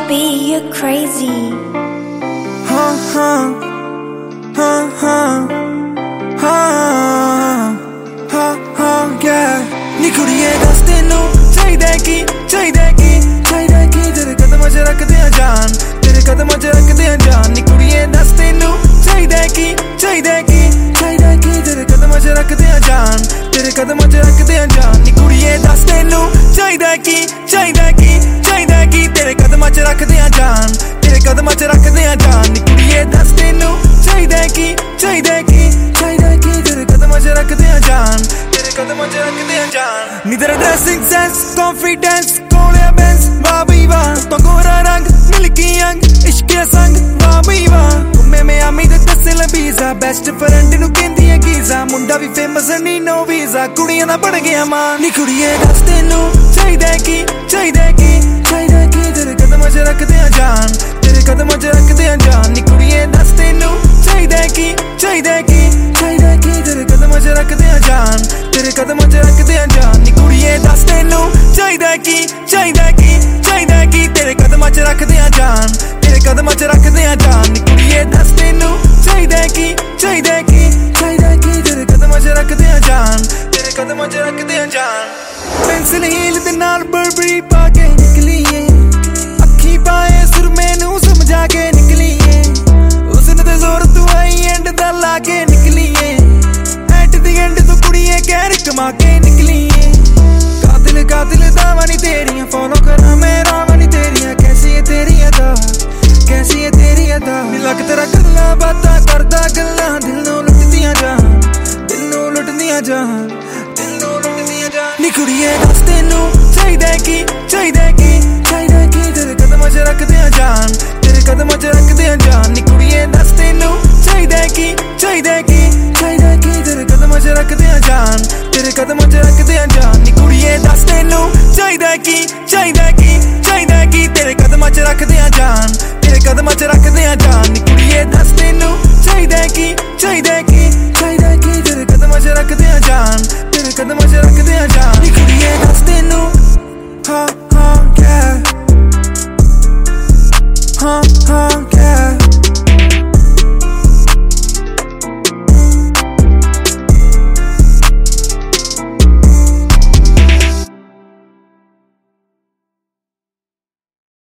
baby, you're crazy. Yeah. नी कुड़िए दस तेनू चाहिदा की तेरे कदमां च रख दियां जान, तेरे कदमां च रख दियां जान। नी कुड़िए दस तेनू चाहिदा की तेरे कदमां च रख दियां जान, तेरे कदमां च रख दियां जान। नी कुड़िए दस तेनू चाहिदा की तेरे कदमां च रख दियां जान, तेरे कदमां च रख दियां जान। नी कुड़िए दस तेनू चाहिदा की तेरे कदमां च रख दियां जान, तेरे कदमां च रख दियां जान। नी तेरा ड्रेसिंग सेंस कॉन्फिडेंस कोले बेंस वाह बई वाह, तो गोरा रंग मिल्की अंग इश्क संग वाह बई वाह। घूमे में आमी ते दसे लबीजा बेस्ट फ्रेंड नू कहंदी है गीजा, मुंडा भी फेमस नी नो वीजा, कुड़ियां दा बन गया मां। नी कुड़िए दस तेनू चाहिदा की तेरे कदमां च रख दियां जान, तेरे कदमां च रख दियां जान। नी कुड़िए दस तेनू चाहिदा की तेरे कदमां च रख दियां जान, तेरे कदमां च रख दियां जान। नी कुड़िए दस तेनू चाहिदा की तेरे कदमां च रख दियां जान, तेरे कदमां च रख दियां जान। नी कुड़िए दस तेनू चाहिदा की तेरे कदमां च रख दियां जान, तेरे कदमां च रख दियां जान। पेंसिल हील दे नाल बर्बरी पा के निकलीए, अखी पाए सुरमे नू समझा के निकलीए, उसने ते जोर तू आई एंड दा ला के निकलीए, एट दी एंड तू कुड़िए कैर कमा के निकलीए। कातिल दावा नी तेरियां फॉलो करा मैं रावा नी तेरियां, कैसी है तेरी अदा लग तेरा गल्लां बातां करदा गल्लां, दिल नू लुटदियां जान। नी कुड़िए दस तेनू चाहिदा की तेरे कदमां च रख दियां जान, तेरे कदमां च रख दियां जान। नी कुड़िए दस तेनू चाहिदा की तेरे कदमां च रख दियां जान, तेरे कदमां च रख दियां जान। नी कुड़िए दस तेनू चाहिदा की तेरे कदमां च रख दियां जान, तेरे कदमां च रख दियां जान। नी कुड़िए दस तेनू चाहिदा